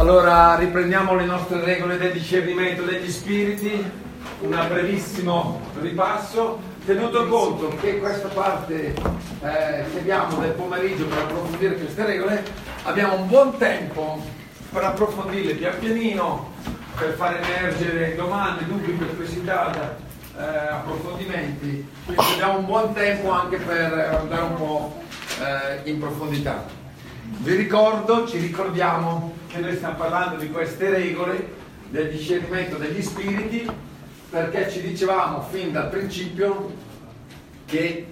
Allora riprendiamo le nostre regole del discernimento degli spiriti, un brevissimo ripasso, tenuto conto che questa parte che abbiamo del pomeriggio per approfondire queste regole, abbiamo un buon tempo per approfondirle pian pianino, per far emergere domande, dubbi, perplessità, approfondimenti, quindi abbiamo un buon tempo anche per andare un po' in profondità. Ci ricordiamo che noi stiamo parlando di queste regole del discernimento degli spiriti, perché ci dicevamo fin dal principio che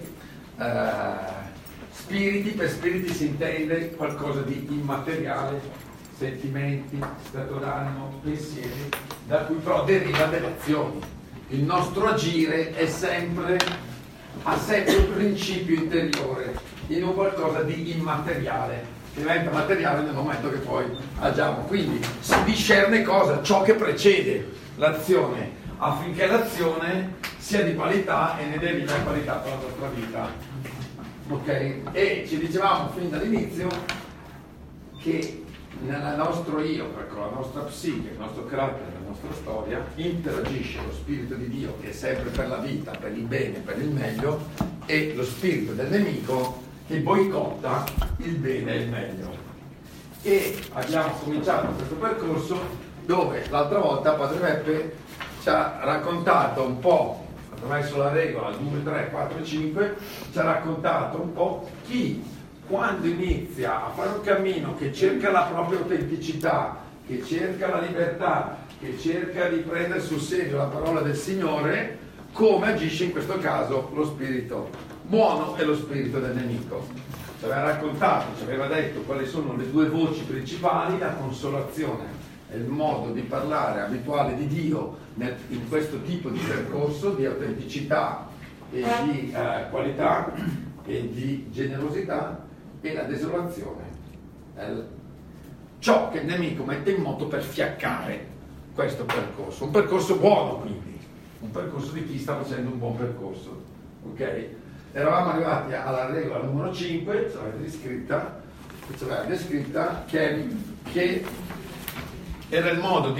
per spiriti si intende qualcosa di immateriale, sentimenti, stato d'animo, pensieri, da cui però deriva delle azioni. Il nostro agire ha sempre un principio interiore in un qualcosa di immateriale, che diventa materiale nel momento che poi agiamo. Quindi si discerne cosa? Ciò che precede l'azione, affinché l'azione sia di qualità e ne derivi la qualità per la nostra vita. Ok? E ci dicevamo fin dall'inizio che nel nostro io, perché la nostra psiche, il nostro carattere, la nostra storia, interagisce lo spirito di Dio, che è sempre per la vita, per il bene, per il meglio, e lo spirito del nemico, che boicotta il bene e il meglio. E abbiamo cominciato questo percorso dove l'altra volta Padre Beppe ci ha raccontato un po', attraverso la regola 2, 3, 4, 5, ci ha raccontato un po' chi, quando inizia a fare un cammino che cerca la propria autenticità, che cerca la libertà, che cerca di prendere sul serio la parola del Signore, come agisce in questo caso lo spirito buono e lo spirito del nemico. Ci aveva raccontato, ci aveva detto quali sono le due voci principali: la consolazione è il modo di parlare abituale di Dio in questo tipo di percorso di autenticità e di qualità e di generosità, e la desolazione è ciò che il nemico mette in moto per fiaccare questo percorso, un percorso buono, quindi un percorso di chi sta facendo un buon percorso. Ok? Eravamo arrivati alla regola numero 5, ce l'avete descritta, che era il modo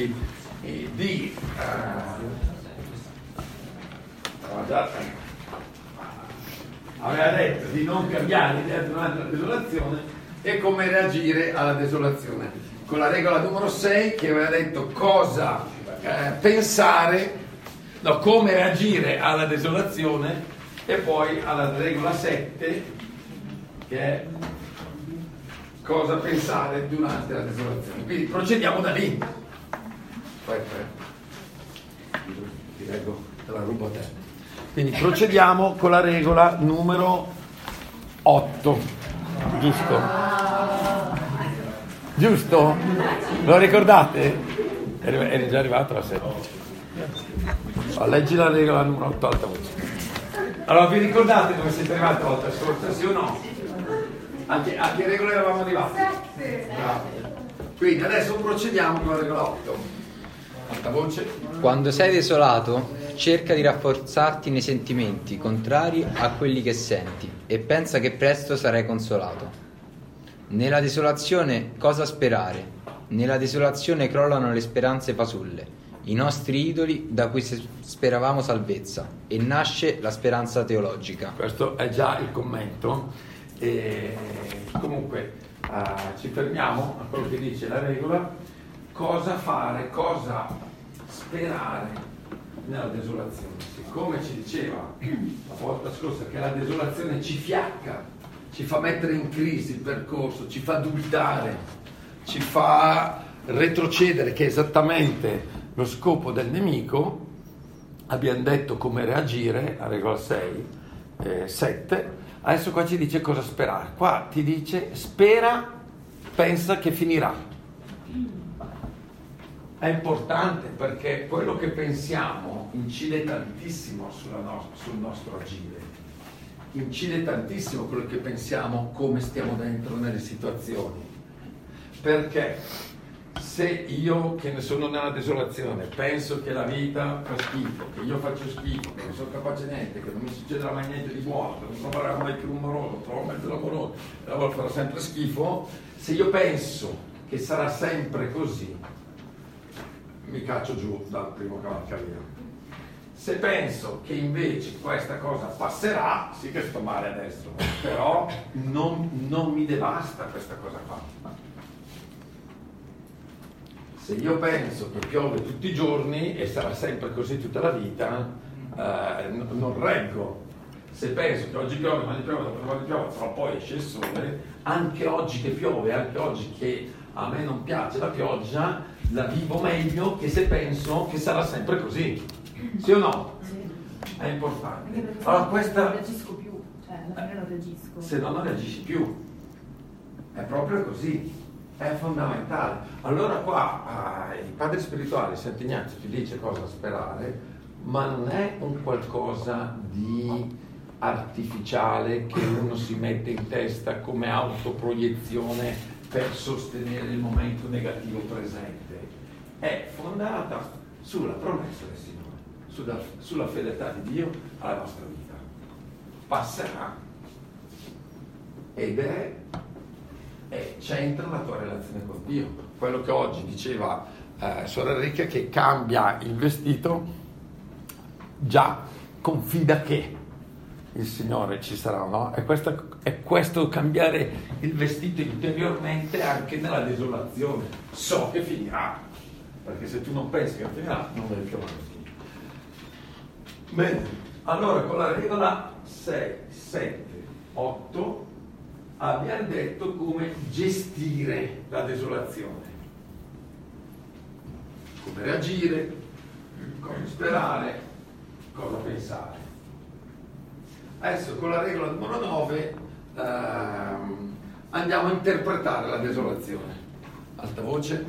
aveva detto di non cambiare idea durante la desolazione e come reagire alla desolazione. Con la regola numero 6 che aveva detto cosa pensare, come reagire alla desolazione, e poi alla regola 7 che è cosa pensare durante la desolazione. Quindi procediamo da lì. Ti leggo, te la rubo a te. Quindi procediamo con la regola numero 8, giusto? Lo ricordate? Eri già arrivato alla 7. Leggi la regola numero 8 alta voce. Allora, vi ricordate dove siete arrivati la volta scorsa, sì o no? A che regole eravamo arrivati? 7. Quindi adesso procediamo con la regola 8. Alta voce. Quando sei desolato, cerca di rafforzarti nei sentimenti contrari a quelli che senti e pensa che presto sarai consolato. Nella desolazione cosa sperare? Nella desolazione crollano le speranze fasulle, i nostri idoli da cui speravamo salvezza, e nasce la speranza teologica. Questo è già il commento. E comunque ci fermiamo a quello che dice la regola. Cosa fare, cosa sperare nella desolazione? Siccome ci diceva la volta scorsa che la desolazione ci fiacca, ci fa mettere in crisi il percorso, ci fa dubitare, ci fa retrocedere, che è esattamente lo scopo del nemico, abbiamo detto come reagire, a regola 7, adesso qua ci dice cosa sperare. Qua ti dice spera, pensa che finirà. È importante perché quello che pensiamo incide tantissimo sul nostro agire, incide tantissimo quello che pensiamo, come stiamo dentro nelle situazioni. Perché se io, che ne sono nella desolazione, penso che la vita fa schifo, che io faccio schifo, che non sono capace niente, che non mi succederà mai niente di buono, che non troverò mai più un moroso, trovo mezzo l'amoroso, e la volta farà sempre schifo, se io penso che sarà sempre così, mi caccio giù dal primo cavalcavia. Se penso che invece questa cosa passerà, sì che sto male adesso, però non mi devasta questa cosa qua. Se io penso che piove tutti i giorni e sarà sempre così tutta la vita, non reggo. Se penso che oggi piove, domani piove, dopodomani piove, però poi esce il sole, anche oggi che piove, anche oggi che a me non piace la pioggia, la vivo meglio che se penso che sarà sempre così. Sì o no? Sì. È importante. Perché Allora questa... non reagisco più, cioè alla fine non reagisco. Se no non reagisci più. È proprio così. È fondamentale. Allora qua il padre spirituale Sant'Ignazio ti dice cosa sperare, ma non è un qualcosa di artificiale che uno si mette in testa come autoproiezione per sostenere il momento negativo presente. È fondata sulla promessa del Signore, sulla fedeltà di Dio alla nostra vita. Passerà ed c'entra la tua relazione con Dio. Quello che oggi diceva sorella Ricca, che cambia il vestito, già confida che il Signore ci sarà, no? È questo cambiare il vestito interiormente anche nella desolazione. So che finirà, perché se tu non pensi che finirà, non devi più avanti. Bene, allora con la regola 6, 7, 8 abbiamo detto come gestire la desolazione, come reagire, come sperare, cosa pensare. Adesso con la regola numero 9 andiamo a interpretare la desolazione. Alta voce.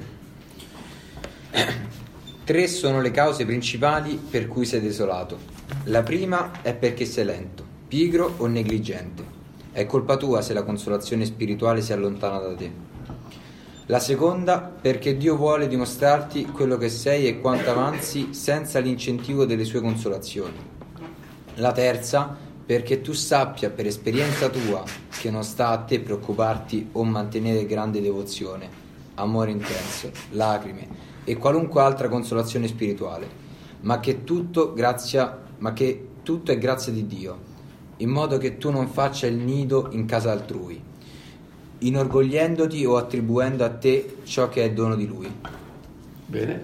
3 sono le cause principali per cui sei desolato. La prima è perché sei lento, pigro o negligente. È colpa tua se la consolazione spirituale si allontana da te. La seconda perché Dio vuole dimostrarti quello che sei e quanto avanzi senza l'incentivo delle sue consolazioni. La terza perché tu sappia per esperienza tua che non sta a te preoccuparti o mantenere grande devozione, amore intenso, lacrime e qualunque altra consolazione spirituale, ma che tutto è grazia di Dio, in modo che tu non faccia il nido in casa altrui, inorgogliendoti o attribuendo a te ciò che è dono di Lui. Bene.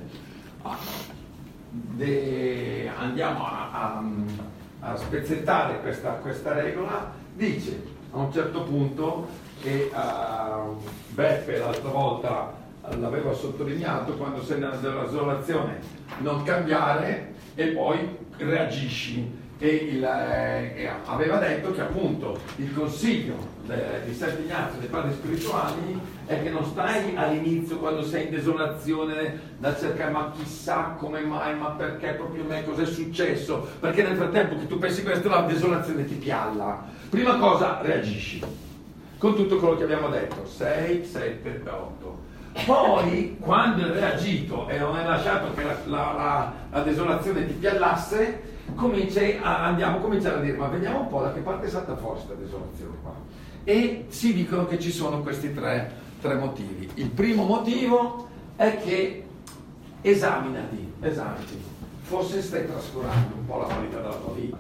Andiamo a spezzettare questa regola. Dice a un certo punto che Beppe l'altra volta l'aveva sottolineato, quando sei nella desolazione non cambiare e poi reagisci. E aveva detto che appunto il consiglio di Sant'Ignazio, dei padri spirituali, è che non stai all'inizio quando sei in desolazione da cercare ma chissà come mai, ma perché proprio me, cos'è successo, perché nel frattempo che tu pensi questo la desolazione ti pialla. Prima cosa, reagisci con tutto quello che abbiamo detto, 6, 7, 8. Poi quando hai reagito e non hai lasciato che la desolazione ti piallasse, andiamo a cominciare a dire ma vediamo un po' da che parte è stata fuori questa desolazione qua, e si dicono che ci sono questi tre motivi. Il primo motivo è che esaminati, forse stai trascurando un po' la qualità della tua vita,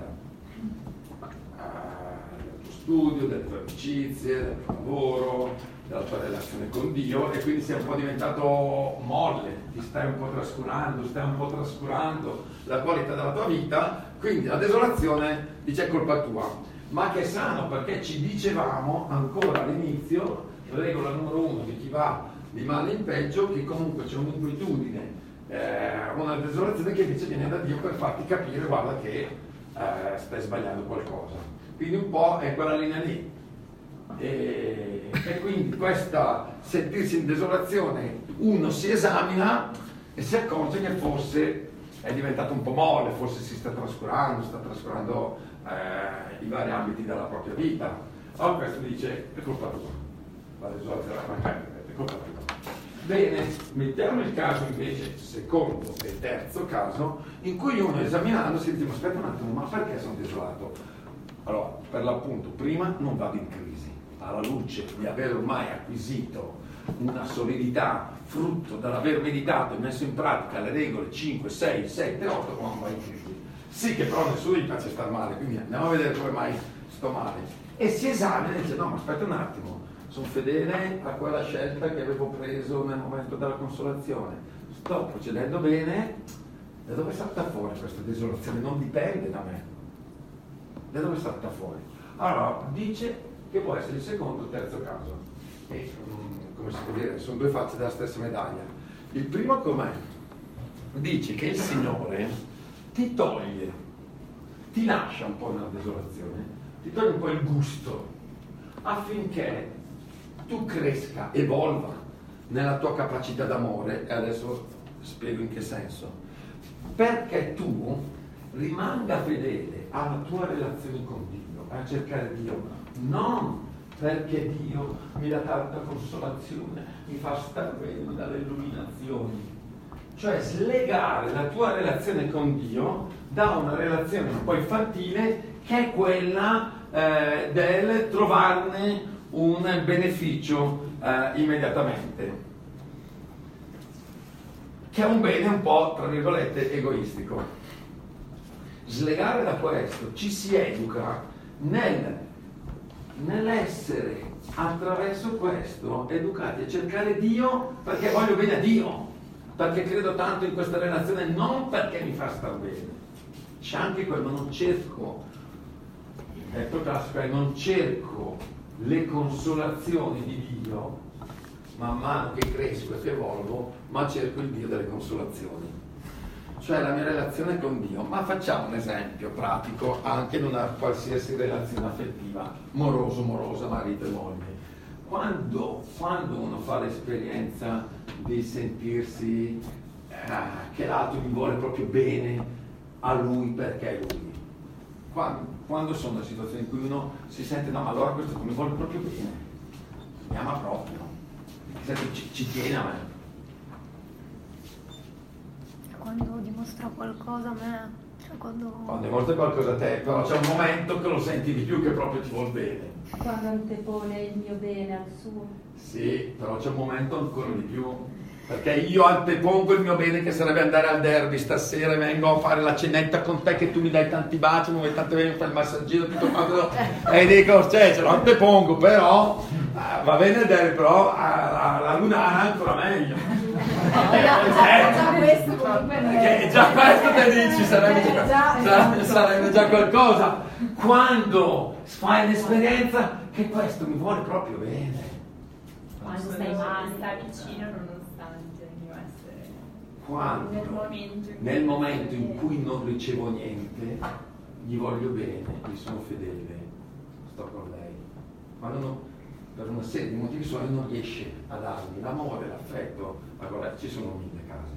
del tuo studio, delle tue amicizie, del tuo lavoro, della tua relazione con Dio, e quindi sei un po' diventato molle, ti stai un po' trascurando la qualità della tua vita, quindi la desolazione dice è colpa tua, ma che è sano, perché ci dicevamo ancora all'inizio, regola numero 1 di chi va di male in peggio, che comunque c'è un'inquietudine, una desolazione che invece viene da Dio per farti capire, guarda che stai sbagliando qualcosa, quindi un po' è quella linea lì. E quindi questa sentirsi in desolazione, uno si esamina e si accorge che forse è diventato un po' molle, forse si sta trascurando i vari ambiti della propria vita. Allora questo dice è colpa tua, la desolazione è colpa tua. Bene, mettiamo il caso invece secondo e terzo caso, in cui uno esaminando si dice ma aspetta un attimo, ma perché sono desolato? Allora, per l'appunto, prima non vado in crisi, alla luce di aver ormai acquisito una solidità frutto dall'aver meditato e messo in pratica le regole 5, 6, 7, 8, come vai in crisi. Sì, che però a nessuno gli piace star male, quindi andiamo a vedere come mai sto male. E si esamina e dice: no, ma aspetta un attimo, sono fedele a quella scelta che avevo preso nel momento della consolazione, sto procedendo bene. Da dove è salta fuori questa desolazione? Non dipende da me. Da dove è salta fuori? Allora, dice che può essere il secondo o il terzo caso. E, come si può dire, sono due facce della stessa medaglia. Il primo com'è? Dice che il Signore ti toglie, ti lascia un po' nella desolazione, ti toglie un po' il gusto, affinché tu cresca, evolva nella tua capacità d'amore, e adesso spiego in che senso. Perché tu rimanga fedele alla tua relazione con Dio, a cercare Dio, non perché Dio mi dà tanta consolazione, mi fa star bene dalle illuminazioni. Cioè slegare la tua relazione con Dio da una relazione un po' infantile, che è quella del trovarne un beneficio immediatamente, che è un bene un po', tra virgolette, egoistico. Slegare da questo ci si educa nell'essere attraverso questo educati a cercare Dio perché voglio bene a Dio, perché credo tanto in questa relazione, non perché mi fa star bene. C'è anche quello, non cerco, detto classico, non cerco le consolazioni di Dio man mano che cresco e che evolvo, ma cerco il Dio delle consolazioni, cioè la mia relazione con Dio. Ma facciamo un esempio pratico anche in una qualsiasi relazione affettiva, morosa, marito e moglie. Quando uno fa l'esperienza di sentirsi che l'altro mi vuole proprio bene a lui perché è lui, quando sono situazioni in cui uno si sente: no, ma allora questo mi vuole proprio bene, mi ama proprio, ci tiene a me. Quando dimostra qualcosa a me, cioè quando dimostra qualcosa a te, però c'è un momento che lo senti di più, che proprio ti vuol bene. Quando antepone il mio bene al suo. Sì, però c'è un momento ancora di più, perché io antepongo il mio bene, che sarebbe andare al derby stasera, e vengo a fare la cenetta con te, che tu mi dai tanti baci, mi vuoi tanto bene, fai il massaggino, tutto quanto, e dico, cioè, ce lo antepongo, però va bene il derby, però la lunara è ancora meglio. Già questo comunque non è. Già questo te dici, sarebbe già qualcosa. Quando fai l'esperienza che questo mi vuole proprio bene, Quando stai male, sta vicino nonostante il mio essere. quando nel momento in cui non ricevo niente, gli voglio bene, gli sono fedele, sto con lei. Quando non, per una serie di motivi suoi non riesce a darmi l'amore, l'affetto, allora ci sono 1000 casi.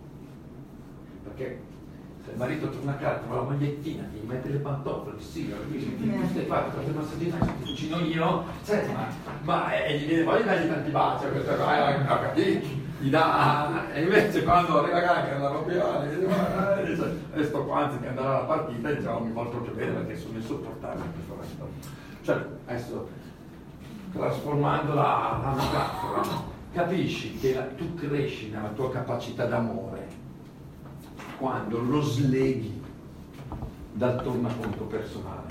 Perché se il marito torna a casa, trova la magliettina, gli mette le pantofole, sì, tu stai fatto queste massaggine, ti cucino io, senti, ma gli viene voglia di dargli tanti baci a questa cosa, capito? Gli dà, e invece quando arriva a che andava via, e sto qua anzi che andare alla partita, diciamo, mi vuole proprio bene perché sono insopportabile questo resto. Cioè, adesso, trasformando la metafora, capisci che tu cresci nella tua capacità d'amore quando lo sleghi dal tornaconto personale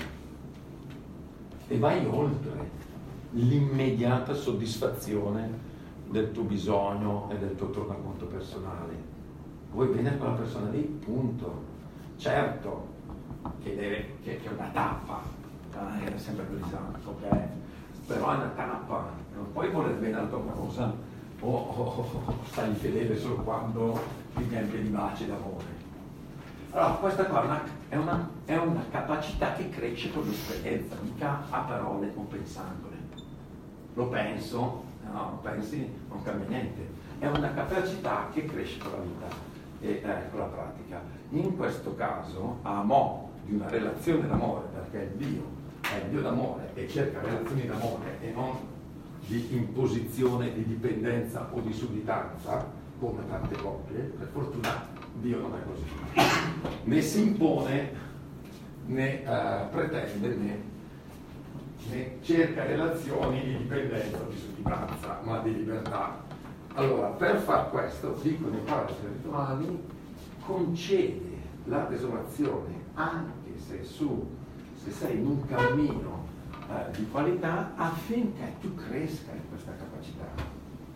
e vai oltre l'immediata soddisfazione del tuo bisogno e del tuo tornaconto personale. Vuoi bene a quella persona lì, punto. Certo che è una tappa, è sempre più di santo, ok? Però è una tappa, non puoi voler bene alla tua cosa o stai fedele solo quando ti riempie di baci d'amore. Allora questa qua è una capacità che cresce con l'esperienza, mica a parole o pensandole. Lo penso, no, pensi, non cambia niente. È una capacità che cresce con la vita e con la pratica. In questo caso, a mo' di una relazione d'amore, perché Dio è il Dio d'amore e cerca relazioni d'amore e non di imposizione, di dipendenza o di sudditanza, come tante coppie, per fortuna Dio non è così. Né si impone, né pretende, né cerca relazioni di dipendenza, di sudditanza, ma di libertà. Allora, per far questo, dicono i padri spirituali, concede la desolazione anche se sei in un cammino di qualità, affinché tu cresca in questa capacità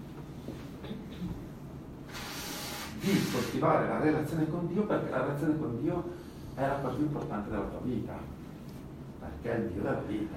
di coltivare la relazione con Dio, perché la relazione con Dio è la cosa più importante della tua vita, perché è il Dio della vita,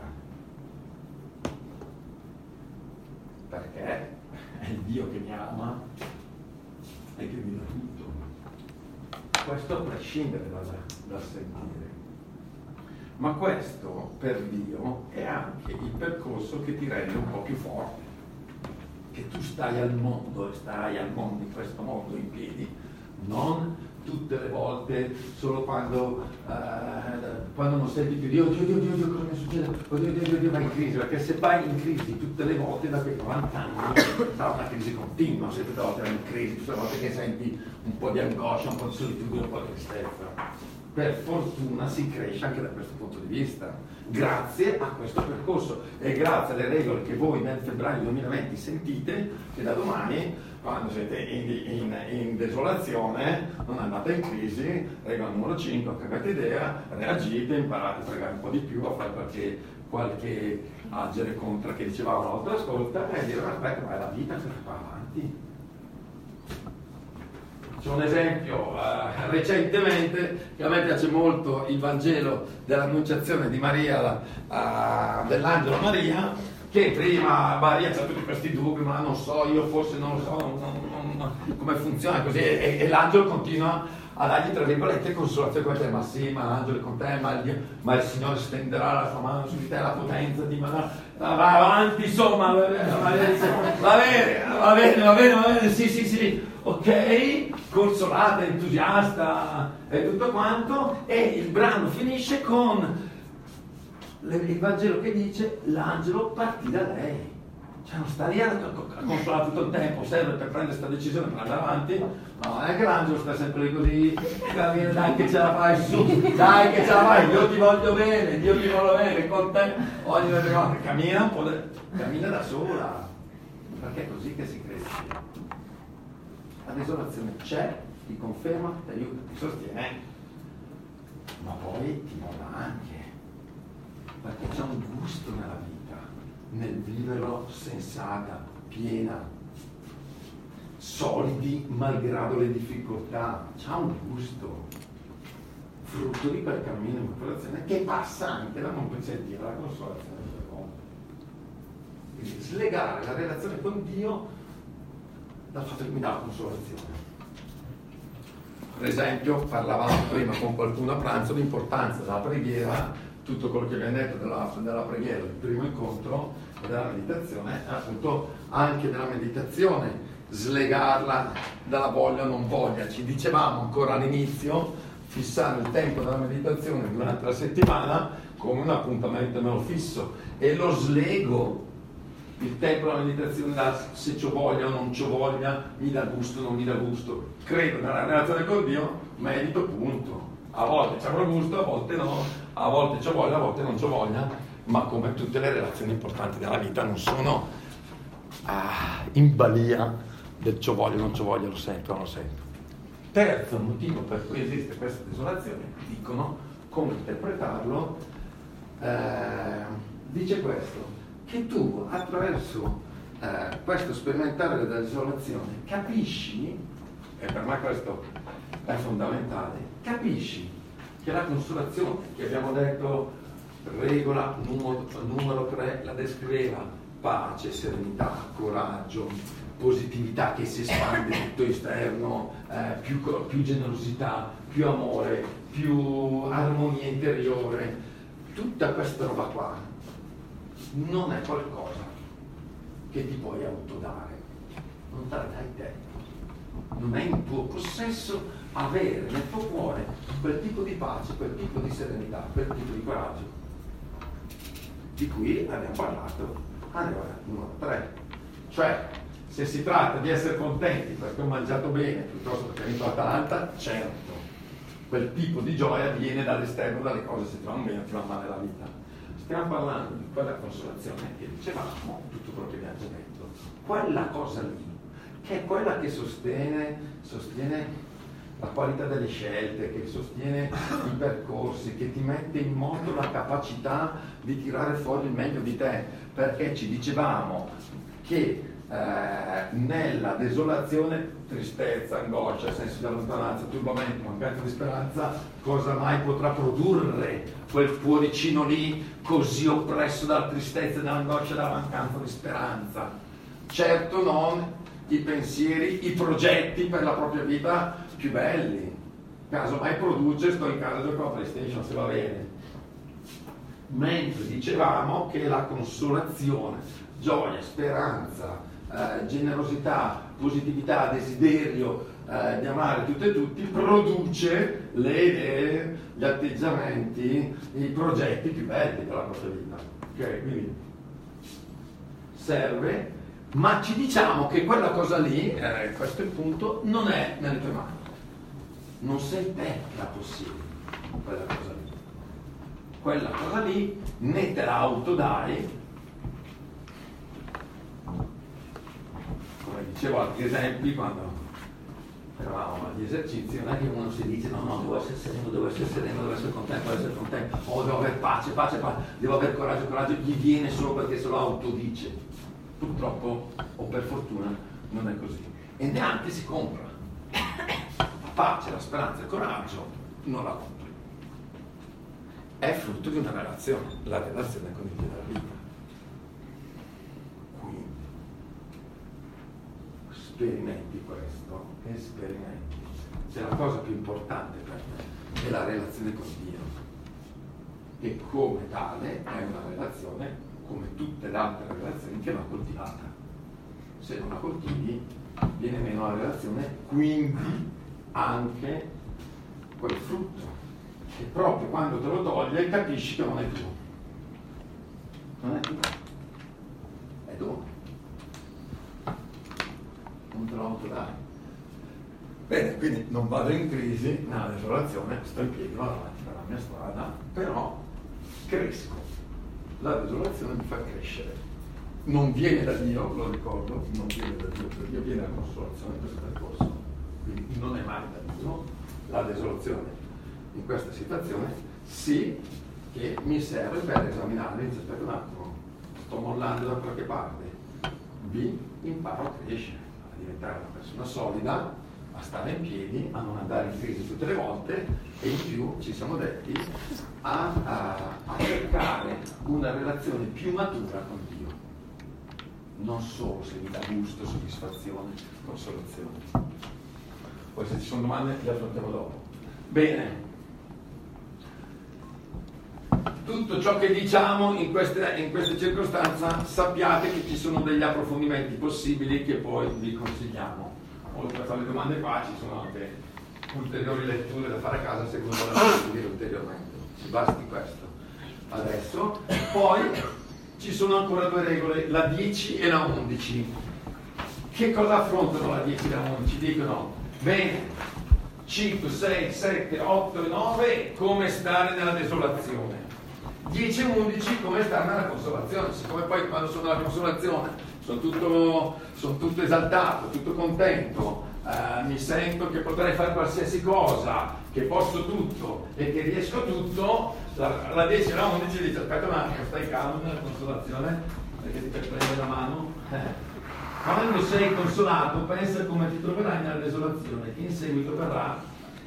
perché è il Dio che mi ama e che mi dà tutto. Questo a prescindere dal sentire. Ma questo per Dio è anche il percorso che ti rende un po' più forte, che tu stai al mondo e starai al mondo, in questo mondo in piedi, non tutte le volte solo quando non senti più Dio, cosa mi succede? Dio, vai in crisi, perché se vai in crisi tutte le volte da quei 90 anni sarà una crisi continua, se tutte le volte vai in crisi, tutte le volte che senti un po' di angoscia, un po' di solitudine, un po' di tristezza. Per fortuna si cresce anche da questo punto di vista, grazie a questo percorso e grazie alle regole che voi nel febbraio 2020 sentite, che da domani, quando siete in desolazione, non andate in crisi, regola numero 5, cambiate idea, reagite, imparate a pregare un po' di più, a fare qualche agere contra che dicevamo una volta, ascolta e dire aspetta, ma è la vita che fa avanti. C'è un esempio recentemente che a me piace molto, il Vangelo dell'Annunciazione di Maria, dell'Angelo Maria, che prima Maria c'ha tutti questi dubbi, ma non so, io forse non lo so, come funziona così, e l'angelo continua a dargli tra virgolette consolazione, come te, ma sì, ma l'angelo è con te, ma il Signore stenderà la sua mano su di te, la potenza di va avanti, insomma, va bene, sì, ok, consolata, entusiasta e tutto quanto, e il brano finisce con il Vangelo che dice l'angelo partì da lei, cioè non sta lì a consolare tutto il tempo, serve per prendere questa decisione per andare avanti, ma non è che l'angelo sta sempre lì così, dai che ce la fai su, dai che ce la fai, io ti voglio bene con te, ogni volta cammina un po', cammina da sola, perché è così che si cresce. La desolazione c'è, ti conferma, ti aiuta, ti sostiene, ma poi ti molla anche, perché c'è un gusto nella vita, nel viverlo sensata, piena, solidi malgrado le difficoltà, c'è un gusto, frutto di quel cammino in popolazione che passa anche da non sentire la consolazione delle cose. Quindi slegare la relazione con Dio dal fatto che mi dà la consolazione. Per esempio, parlavamo prima con qualcuno a pranzo l'importanza della preghiera, tutto quello che abbiamo detto della preghiera, del primo incontro e della meditazione, appunto anche della meditazione, slegarla dalla voglia o non voglia. Ci dicevamo ancora all'inizio, fissare il tempo della meditazione durante la settimana come un appuntamento meno fisso, e lo slego il tempo della meditazione se c'ho voglia o non c'ho voglia, mi dà gusto o non mi dà gusto, credo nella relazione con Dio, medito, punto. A volte c'è avrò gusto, a volte no, a volte c'ho voglia, a volte non c'ho voglia, ma come tutte le relazioni importanti della vita non sono in balia del c'ho voglia, non c'ho voglia, lo sento, non lo sento. Terzo motivo per cui esiste questa desolazione, dicono come interpretarlo, dice questo, che tu attraverso questo sperimentare della desolazione capisci, e per me questo è fondamentale, capisci che la consolazione, che abbiamo detto regola numero 3, la descriveva pace, serenità, coraggio, positività che si espande tutto esterno, più generosità, più amore, più armonia interiore, tutta questa roba qua non è qualcosa che ti puoi autodare, non te la dai te, non è in tuo possesso avere nel tuo cuore quel tipo di pace, quel tipo di serenità, quel tipo di coraggio di cui abbiamo parlato allora, numero 3. Cioè, se si tratta di essere contenti perché ho mangiato bene piuttosto perché ho vinto l'Atalanta, certo, quel tipo di gioia viene dall'esterno, dalle cose, se ti vanno bene o ti va male la vita. stiamo parlando di quella consolazione che dicevamo, tutto quello che abbiamo già detto, quella cosa lì, che è quella che sostiene la qualità delle scelte, che sostiene i percorsi, che ti mette in moto la capacità di tirare fuori il meglio di te, perché ci dicevamo che nella desolazione, tristezza, angoscia, senso di allontananza, turbamento, mancanza di speranza, cosa mai potrà produrre quel cuoricino lì così oppresso dalla tristezza, dall'angoscia, dalla mancanza di speranza? Certo non i pensieri, i progetti per la propria vita più belli. Caso mai produce, sto in casa a giocare a PlayStation se va bene. Mentre dicevamo che la consolazione, gioia, speranza, generosità, positività, desiderio di amare tutte e tutti, produce le idee, gli atteggiamenti, i progetti più belli della propria vita. Ok, quindi serve, ma ci diciamo che quella cosa lì, questo è il punto, non è nelle tue mani. Non sei te la possiedi, quella cosa lì. Quella cosa lì né te la autodai. Come dicevo altri esempi, quando eravamo agli esercizi, non è che uno si dice no, devo essere sereno, devo essere contento, devo avere pace, devo avere coraggio, gli viene solo perché se lo autodice. Purtroppo, o per fortuna, non è così. E neanche si compra. La pace, la speranza e il coraggio non la compri. È frutto di una relazione, la relazione con il Dio della vita. Quindi, sperimenti questo, esperimenti. Se la cosa più importante per te è la relazione con Dio, e come tale è una relazione, come tutte le altre relazioni, che va coltivata. Se non la coltivi, viene meno la relazione, quindi anche quel frutto, che proprio quando te lo toglie capisci che non è tuo. Non è tuo, è dono. Non te lo autodai. Bene, quindi non vado in crisi nella desolazione, sto in piedi, vado avanti per la mia strada, però cresco. La desolazione mi fa crescere. Non viene da Dio, lo ricordo, non viene da Dio, per Dio viene la consolazione in questo percorso. Quindi non è mai da Dio. La desolazione in questa situazione sì che mi serve per esaminarmi, dice aspetta un attimo, sto mollando da qualche parte. B, imparo a crescere, a diventare una persona solida, a stare in piedi, a non andare in crisi tutte le volte, e in più ci siamo detti a cercare una relazione più matura con Dio, non solo se mi dà gusto, soddisfazione, consolazione. Poi se ci sono domande le affrontiamo dopo. Bene, tutto ciò che diciamo in queste circostanze, sappiate che ci sono degli approfondimenti possibili che poi vi consigliamo. Oltre a fare le domande qua ci sono anche ulteriori letture da fare a casa se uno vuole approfondire ulteriormente. Ci basti questo. Adesso, poi ci sono ancora due regole, la 10 e la 11. Che cosa affrontano la 10 e la 11? Dicono, bene, 5, 6, 7, 8 e 9, come stare nella desolazione. 10 e 11, come stare nella consolazione. Siccome poi quando sono nella consolazione sono tutto esaltato, tutto contento, mi sento che potrei fare qualsiasi cosa, che posso tutto e che riesco a tutto, la 10 e la 11 dice aspetta un attimo, stai calmo nella consolazione, perché ti prende la mano. Quando sei consolato, pensa come ti troverai nella desolazione, che in seguito verrà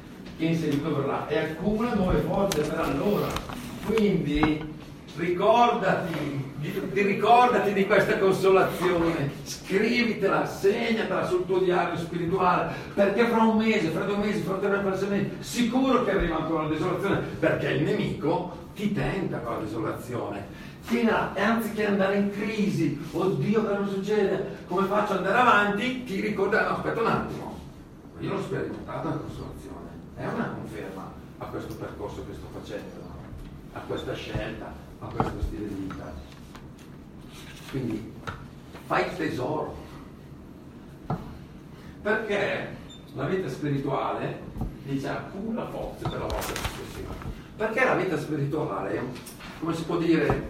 e accumula nuove forze per allora. Quindi ricordati di questa consolazione, scrivitela, segnatela sul tuo diario spirituale, perché fra un mese, fra 2 mesi, fra 3 mesi, sicuro che arriva ancora la desolazione, perché il nemico ti tenta con la desolazione. E anziché andare in crisi, oddio che non succede, come faccio ad andare avanti, ti ricorda, no, aspetta un attimo, io l'ho sperimentata la consolazione, è una conferma a questo percorso che sto facendo, a questa scelta, a questo stile di vita. Quindi fai tesoro, perché la vita spirituale dice accumula forze per la volta successiva. Perché la vita spirituale, come si può dire,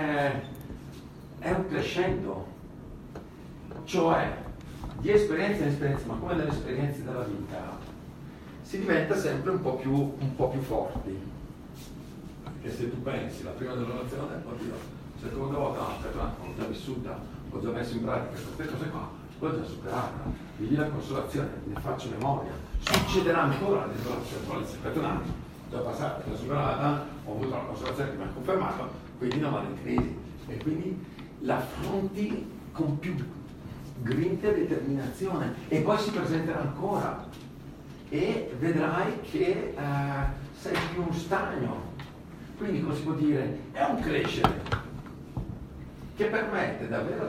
è un crescendo, cioè di esperienza in esperienza, ma come nelle esperienze della vita, si diventa sempre un po' più forti. Perché se tu pensi, la prima generazione, oddio, seconda volta, no, aspetta, l'ho già vissuta, ho già messo in pratica queste cose qua, l'ho già superata, vivi la consolazione, ne faccio memoria, succederà ancora la desolazione, poi aspetta un anno, già passata, l'ho superata, ho avuto la consolazione che mi ha confermato, quindi non vado in crisi, e quindi la affronti con più grinta e determinazione, e poi si presenterà ancora, e vedrai che sei più stagno. Quindi, come si può dire, è un crescere che permette davvero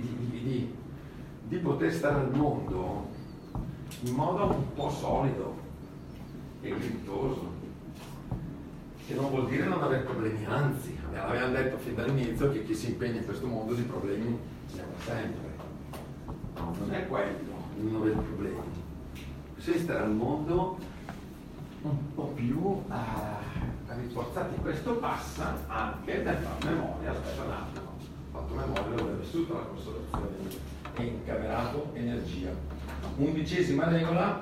di poter stare al mondo in modo un po' solido e grintoso, che non vuol dire non avere problemi, anzi, avevamo detto fin dall'inizio che chi si impegna in questo mondo di problemi ne avrà sempre. No, non è quello, non avere problemi. Si stare al mondo un po' più rinforzati. Questo passa anche dal far memoria, aspetta un attimo, ho fatto memoria dove ho vissuto la consolazione e incamerato energia. 11ª regola: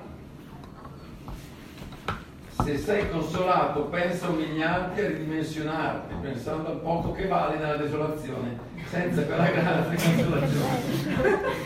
se sei consolato pensa a umiliarti e a ridimensionarti, pensando al poco che vale nella desolazione, senza quella grande consolazione.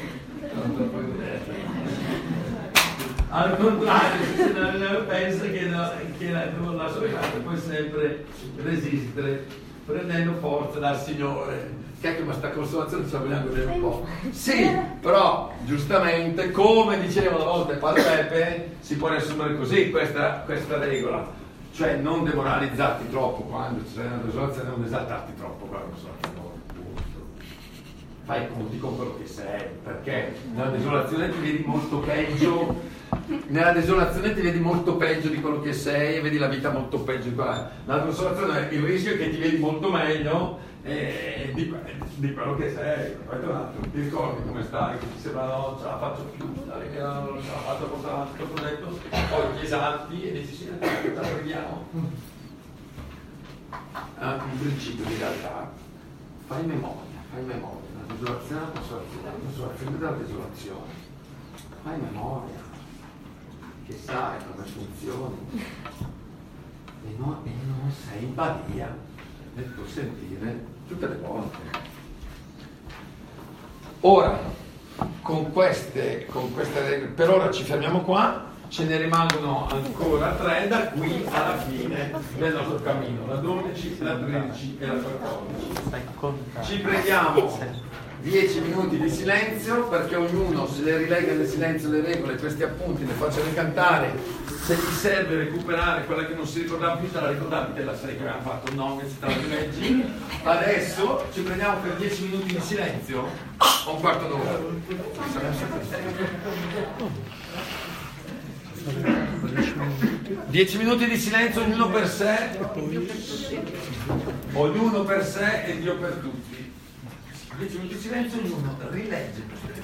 Al contrario, se pensa che la sua grazia puoi sempre resistere prendendo forza dal Signore. Che ma sta consolazione ce la vogliamo vedere un po'. Sì, però giustamente, come diceva una volta il Padre Peppe, si può riassumere così questa regola, cioè non demoralizzarti troppo quando c'è una desolazione, non esaltarti troppo quando c'è una desolazione. Fai i conti con quello che sei, perché nella desolazione ti vedi molto peggio. Nella desolazione ti vedi molto peggio di quello che sei e vedi la vita molto peggio di quella. Nella consolazione il rischio è che ti vedi molto meglio di quello che sei. Poi tra l'altro ti ricordi come stai, che ti sembra non ce la faccio più, dai, che non ce la faccio a portare avanti questo progetto, poi ti esalti e dici sì, ce la prendiamo. Un principio di realtà, fai memoria. La desolazione è la consolazione della desolazione. Fai memoria, che sai come funzioni e non sei in balia del tuo sentire tutte le volte. Ora, con queste regole, per ora ci fermiamo qua, ce ne rimangono ancora 3 da qui alla fine del nostro cammino, la 12, la 13 e la 14. Ci prendiamo 10 minuti di silenzio perché ognuno se le rilegga nel silenzio le regole, questi appunti le faccia ricantare. Se gli serve recuperare quella che non si ricordava più, te la ricordavi, te la sai che avevamo fatto, no, che si te la rileggi. Adesso ci prendiamo per 10 minuti di silenzio o un quarto d'ora. 10 minuti di silenzio, ognuno per sé e Dio per tutti. 10 minuti di silenzio, ognuno rilegge,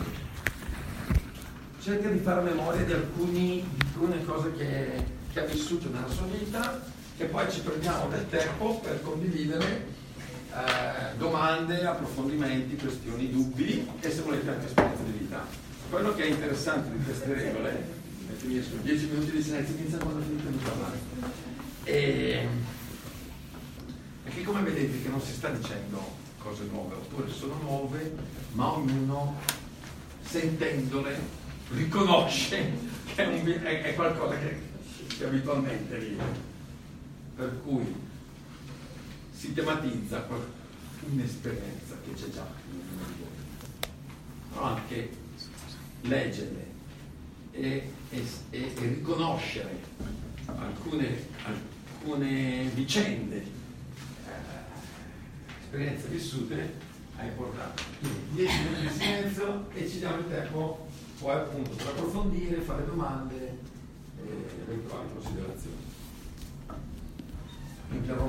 cerca di fare memoria di alcune cose che ha vissuto nella sua vita, e poi ci prendiamo del tempo per condividere domande, approfondimenti, questioni, dubbi e se volete anche esperienze di vita. Quello che è interessante di queste regole, 10 minuti di silenzio, inizia quando finite di parlare, e che come vedete che non si sta dicendo cose nuove, oppure sono nuove, ma ognuno sentendole riconosce che è qualcosa che abitualmente vive, per cui si tematizza un'esperienza che c'è già in ognuno di voi, però anche leggerle e riconoscere alcune vicende, esperienze vissute è importante. Quindi 10 minuti di silenzio e ci diamo il tempo poi appunto per approfondire, fare domande e eventuali considerazioni.